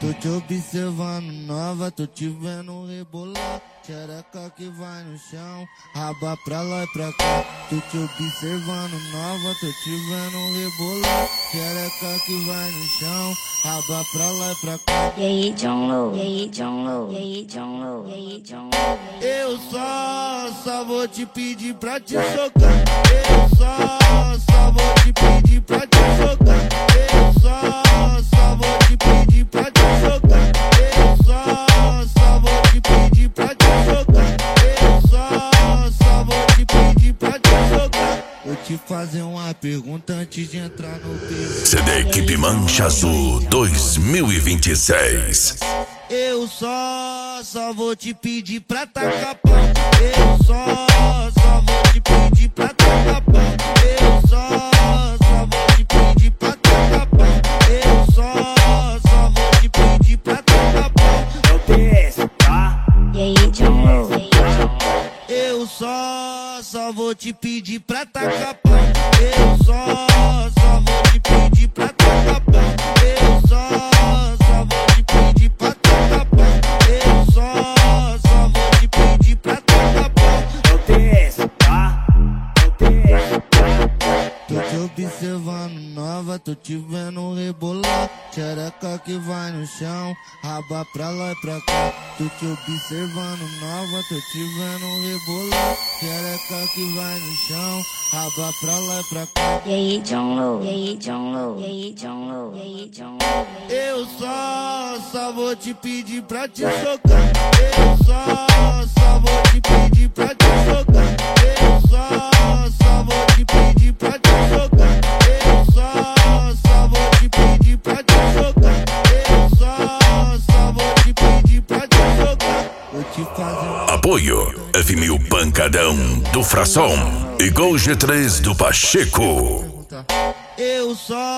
Tô te observando nova, tô te vendo rebolar. Xereca que vai no chão, raba pra lá e pra cá. Tô te observando nova, tô te vendo rebolar. Xereca que vai no chão, raba pra lá e pra cá. E aí, John Low, e aí, John Low, e aí, John Low, e aí, John Low. Eu só vou te pedir pra te socar. Eu só vou te pedir pra te socar. Eu só vou te pedir pra te socar. Eu só vou te pedir pra te socar. Eu só vou te pedir pra te socar. Vou te fazer uma pergunta antes de entrar no peito. CD Equipe Mancha Azul 2026. Eu só vou te pedir pra tacar pau. Eu só vou te pedir pra tacar pau. Eu só vou te pedir pra tacar pau. Eu só vou te pedir pra tacar pau. É o TS, tá? E aí, John Low, e aí, John Low. Eu só vou te pedir pra tacar pau. Eu só vou te pedir pra tacar pau. Eu só vou te pedir pra tacar pau. Eu só vou te pedir pra tacar pau. É o TS, tá? É o TS, tá? Tô te observando nova, tô te vendo rebolar. Xereca que vai no chão, raba pra lá e pra cá. Tô te observando nova, tô te vendo rebolar. Xereca que vai no chão, raba pra lá e pra cá. E aí, John Low, e aí, John Low, e aí, John Low, e aí, John Low. Eu só vou te pedir pra te socar. Eu só vou te pedir pra te socar. Eu só vou te pedir pra te socar. Eu só vou te pedir pra te socar. Eu só vou te pedir pra te socar. Vou te fazer uma Apoio F1000 Pancadão do Fração e Gol G3 do Pacheco. pergunta. Eu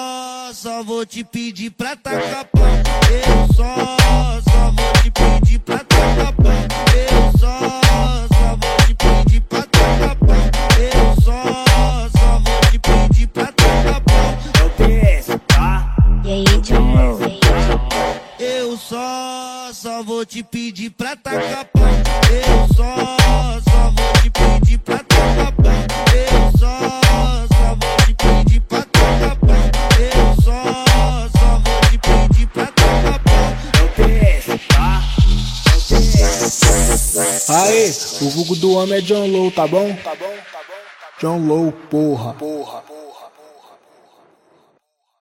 só vou te pedir pra tacar pau. Eu só vou te pedir pra tacar pau. Eu só vou te pedir pra tacar pau. Eu só vou te pedir pra tacar pau. É o TS, tá? E aí, John Low, e aí, John Low. Eu só vou te pedir pra tacar pau. Eu só vou te pedir pra tacar pau. Eu só vou te pedir pra tacar pau. Eu só vou te pedir pra tacar pau. É o TS, tá? É o TS. Aê, o vulgo do homem é John Low, tá bom? John Low, porra.